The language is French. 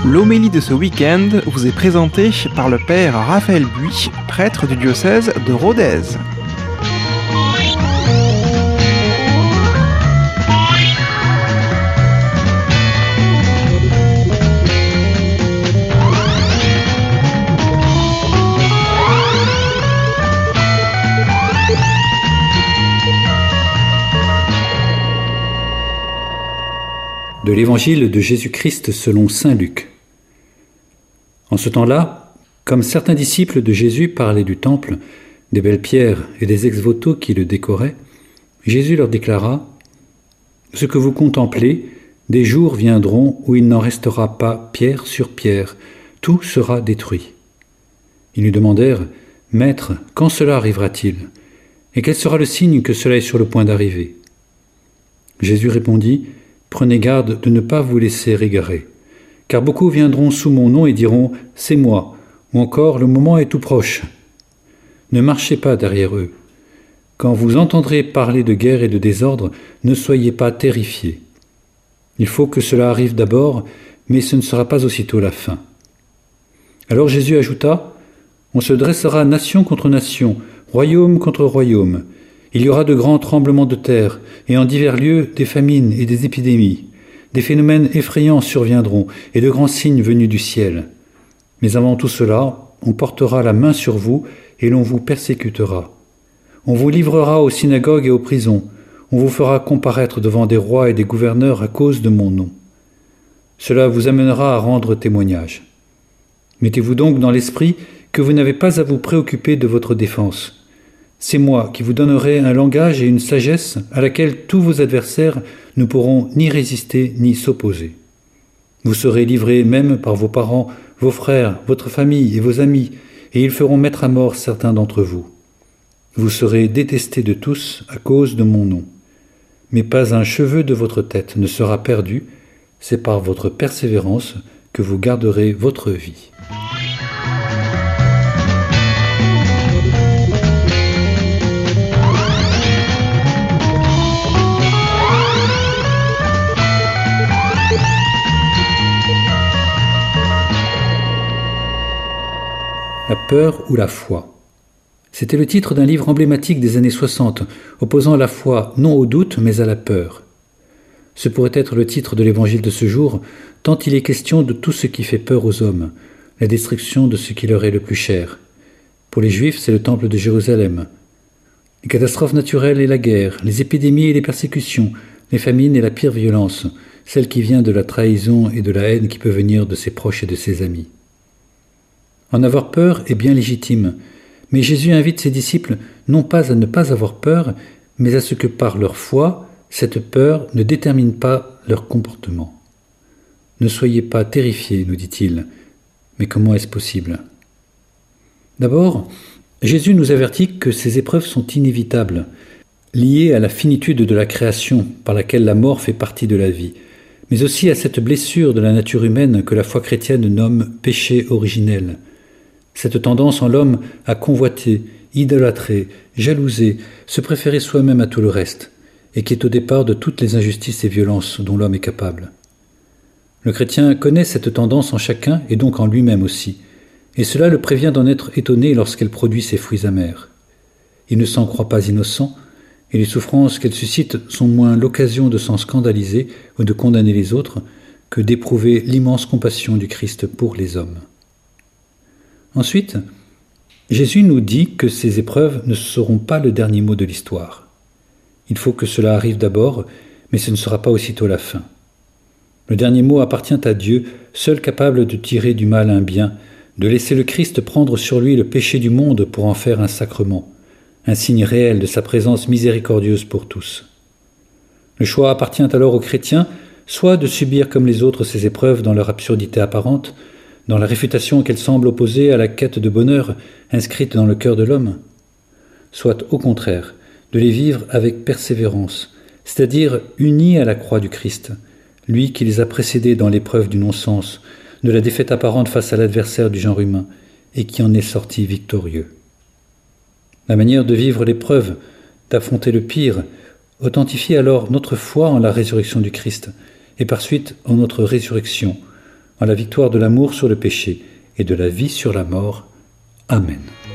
L'homélie de ce week-end vous est présentée par le père Raphaël Buy, prêtre du diocèse de Rodez. De l'Évangile de Jésus-Christ selon saint Luc. En ce temps-là, comme certains disciples de Jésus parlaient du temple, des belles pierres et des ex-voto qui le décoraient, Jésus leur déclara : « Ce que vous contemplez, des jours viendront où il n'en restera pas pierre sur pierre, tout sera détruit. » Ils lui demandèrent : « Maître, quand cela arrivera-t-il ? Et quel sera le signe que cela est sur le point d'arriver ?» Jésus répondit : « Prenez garde de ne pas vous laisser égarer, car beaucoup viendront sous mon nom et diront « C'est moi », ou encore « Le moment est tout proche ». Ne marchez pas derrière eux. Quand vous entendrez parler de guerre et de désordre, ne soyez pas terrifiés. Il faut que cela arrive d'abord, mais ce ne sera pas aussitôt la fin. » Alors Jésus ajouta : « On se dressera nation contre nation, royaume contre royaume. Il y aura de grands tremblements de terre, et en divers lieux des famines et des épidémies. Des phénomènes effrayants surviendront, et de grands signes venus du ciel. Mais avant tout cela, on portera la main sur vous, et l'on vous persécutera. On vous livrera aux synagogues et aux prisons. On vous fera comparaître devant des rois et des gouverneurs à cause de mon nom. Cela vous amènera à rendre témoignage. Mettez-vous donc dans l'esprit que vous n'avez pas à vous préoccuper de votre défense. C'est moi qui vous donnerai un langage et une sagesse à laquelle tous vos adversaires ne pourront ni résister ni s'opposer. Vous serez livrés même par vos parents, vos frères, votre famille et vos amis, et ils feront mettre à mort certains d'entre vous. Vous serez détestés de tous à cause de mon nom. Mais pas un cheveu de votre tête ne sera perdu, c'est par votre persévérance que vous garderez votre vie. La peur ou la foi. C'était le titre d'un livre emblématique des années 60, opposant la foi non au doute mais à la peur. Ce pourrait être le titre de l'évangile de ce jour, tant il est question de tout ce qui fait peur aux hommes, la destruction de ce qui leur est le plus cher. Pour les Juifs, c'est le temple de Jérusalem. Les catastrophes naturelles et la guerre, les épidémies et les persécutions, les famines et la pire violence, celle qui vient de la trahison et de la haine qui peut venir de ses proches et de ses amis. En avoir peur est bien légitime, mais Jésus invite ses disciples non pas à ne pas avoir peur, mais à ce que par leur foi, cette peur ne détermine pas leur comportement. Ne soyez pas terrifiés, nous dit-il, mais comment est-ce possible ? D'abord, Jésus nous avertit que ces épreuves sont inévitables, liées à la finitude de la création par laquelle la mort fait partie de la vie, mais aussi à cette blessure de la nature humaine que la foi chrétienne nomme péché originel. Cette tendance en l'homme à convoiter, idolâtrer, jalouser, se préférer soi-même à tout le reste, et qui est au départ de toutes les injustices et violences dont l'homme est capable. Le chrétien connaît cette tendance en chacun et donc en lui-même aussi, et cela le prévient d'en être étonné lorsqu'elle produit ses fruits amers. Il ne s'en croit pas innocent, et les souffrances qu'elle suscite sont moins l'occasion de s'en scandaliser ou de condamner les autres que d'éprouver l'immense compassion du Christ pour les hommes. Ensuite, Jésus nous dit que ces épreuves ne seront pas le dernier mot de l'histoire. Il faut que cela arrive d'abord, mais ce ne sera pas aussitôt la fin. Le dernier mot appartient à Dieu, seul capable de tirer du mal un bien, de laisser le Christ prendre sur lui le péché du monde pour en faire un sacrement, un signe réel de sa présence miséricordieuse pour tous. Le choix appartient alors aux chrétiens, soit de subir comme les autres ces épreuves dans leur absurdité apparente, dans la réfutation qu'elles semblent opposer à la quête de bonheur inscrite dans le cœur de l'homme, soit au contraire, de les vivre avec persévérance, c'est-à-dire unis à la croix du Christ, lui qui les a précédés dans l'épreuve du non-sens, de la défaite apparente face à l'adversaire du genre humain, et qui en est sorti victorieux. La manière de vivre l'épreuve, d'affronter le pire, authentifie alors notre foi en la résurrection du Christ, et par suite en notre résurrection, en la victoire de l'amour sur le péché et de la vie sur la mort. Amen.